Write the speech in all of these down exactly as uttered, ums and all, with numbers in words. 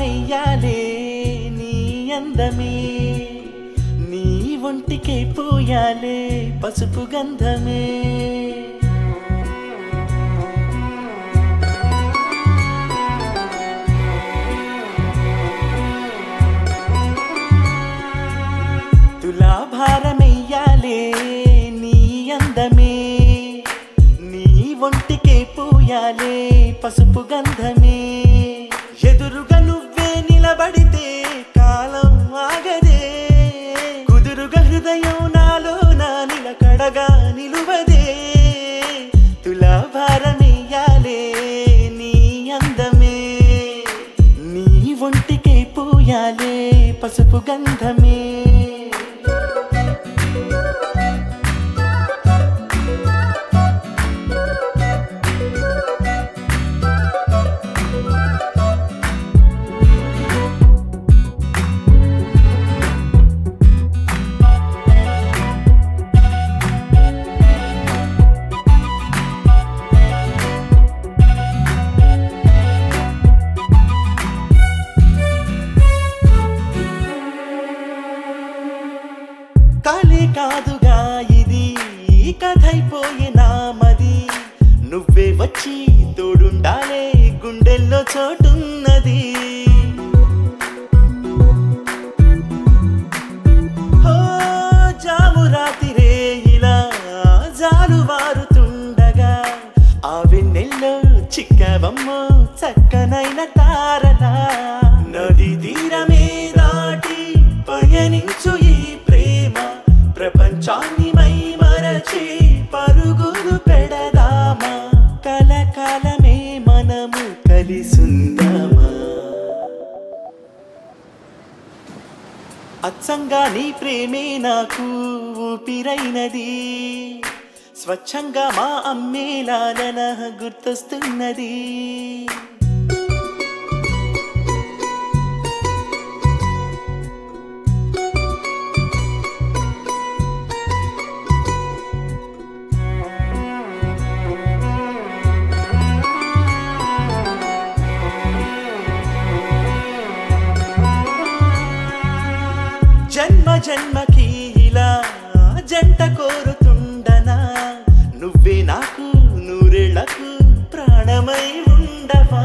భారమెయ్యాలే నీ అందమే నీ ఒంటికే పూయాలే పసుపు గంధమే తులా భారమెయ్యాలే నీ అందమే నీ ఒంటికే పూయాలే పసుపు గంధమే ఎదురుగా నువ్వే నిలబడితే కాలం ఆగదే కుదురుగా హృదయం నాలో నా నిలకడగా నిలువదే తులా భారమెయ్యాలే నీ అందమే నీ ఒంటికే పూయాలే పసుపు గంధమే కాలే కాదుగా ఇది కథైపోయే నామది నువ్వే వచ్చి తోడుండాలే గుండెల్లో చోటున్నది హో జాము రాతిరే ఇలా జాలువారుతుండగా ఆ వెన్నెల్లో చిక్కవమ్మో చక్కనైన తారలా నది తీరమే దాటి పయనించు ఈ ప్రపంచాన్ని మై మరచి పరుగులు పెడదామా కలకాలమే మనము కలిసుందామా అచ్చంగా నీ ప్రేమే నాకు ఊపిరైనది స్వచ్ఛంగా మా అమ్మేలాలన గుర్తొస్తున్నది జన్మ జన్మకి ఇలా జంట కోరుతుండనా నువ్వే నాకు నూరేళ్లకు ప్రాణమై ఉండవా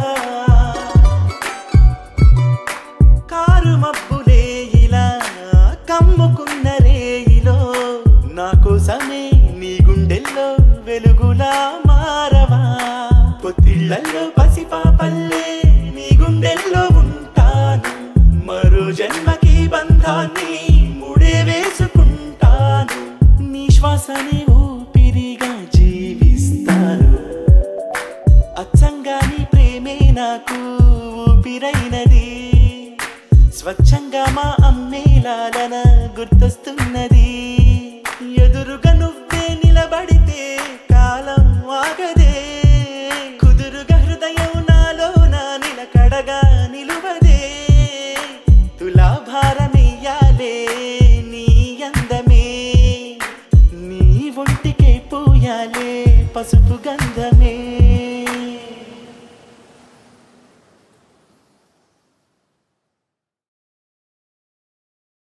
కారు మబ్బులే ఇలా కమ్ముకున్న రేయిలో నా కోసమే నీ గుండెల్లో వెలుగులా మారవా పొత్తిళ్లలో పసిపాపల్లే నీ గుండెల్లో ఉంటాను మరో జన్మకి బంధాన్ని ముడే వేసుకుంటాను నీ శ్వాసనే ఊపిరిగా జీవిస్తాను అచ్చంగా నీ ప్రేమే నాకు ఊపిరైనది స్వచ్ఛంగా మా అమ్మేలాలన గుర్తొస్తున్నది ఎదురుగా నువ్వే నిలబడితే కాలం ఆగదే కుదురుగా హృదయం నాలో నా నిలకడగా నిలువదే తులా భారమెయ్యాలే నీ అందమే నీ ఒంటికే పూయాలే పసుపు గంధమే